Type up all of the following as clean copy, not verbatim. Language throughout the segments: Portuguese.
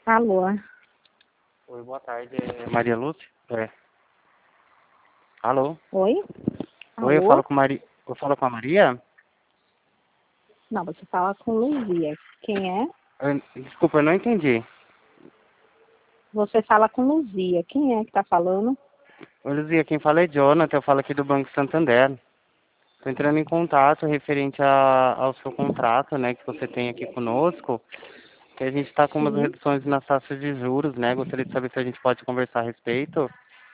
Alô? Oi, boa tarde. É Maria Lúcia? É. Alô? Oi? Oi, Alô? Eu falo com a Maria? Não, você fala com Luzia. Quem é? Desculpa, eu não entendi. Você fala com Luzia. Quem é que tá falando? Oi, Luzia, quem fala é Jonathan, eu falo aqui do Banco Santander. Estou entrando em contato referente ao seu contrato, né, que você tem aqui conosco, que a gente está com umas Sim. reduções nas taxas de juros, né? Gostaria de saber se a gente pode conversar a respeito.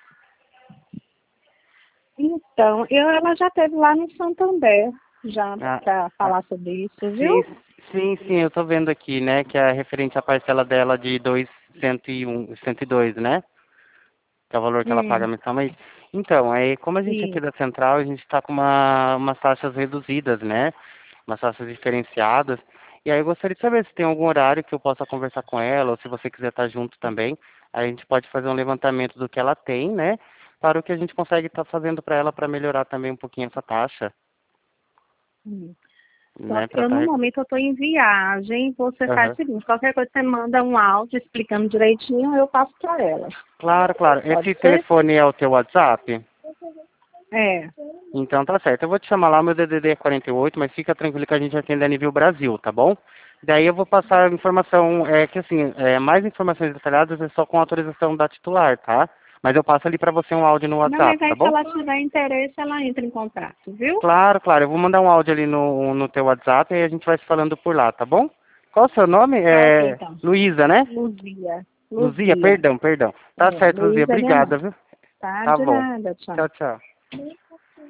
Então, ela já esteve lá no Santander, já Ah, para ah, falar sobre isso, viu? sim, sim, eu tô vendo aqui, né, que é referente à parcela dela de 201, 102, né? Que é o valor que ela paga Hum, mensalmente. Então, aí, como a gente aqui isso. da Central, a gente está com umas taxas reduzidas, né? Umas taxas diferenciadas. E aí eu gostaria de saber se tem algum horário que eu possa conversar com ela, ou se você quiser estar junto também. Aí a gente pode fazer um levantamento do que ela tem, né? Para o que a gente consegue estar fazendo para ela para melhorar também um pouquinho essa taxa, Hum. Só né? que eu, no momento, eu estou em viagem. Você faz Aham. o seguinte, qualquer coisa você manda um áudio explicando direitinho, eu passo para ela. Claro, claro. Pode Esse ser? telefone é o teu WhatsApp? É. Então tá certo. Eu vou te chamar lá, meu DDD é 48, mas fica tranquilo que a gente atende a nível Brasil, tá bom? Daí eu vou passar informação, que assim, mais informações detalhadas é só com autorização da titular, tá? Mas eu passo ali pra você um áudio no Não, mas WhatsApp, tá aí se bom? ela tiver interesse, ela entra em contato, viu? Claro, claro. Eu vou mandar um áudio ali no teu WhatsApp e a gente vai se falando por lá, tá bom? Qual o seu nome? Tá ok, É então. Luísa, né? Luzia. Luzia, Luzia. perdão. Tá É, certo, Luzia. Luísa é minha Obrigada, mãe. viu? Tá? Tá De bom. nada, tchau. Tchau, tchau.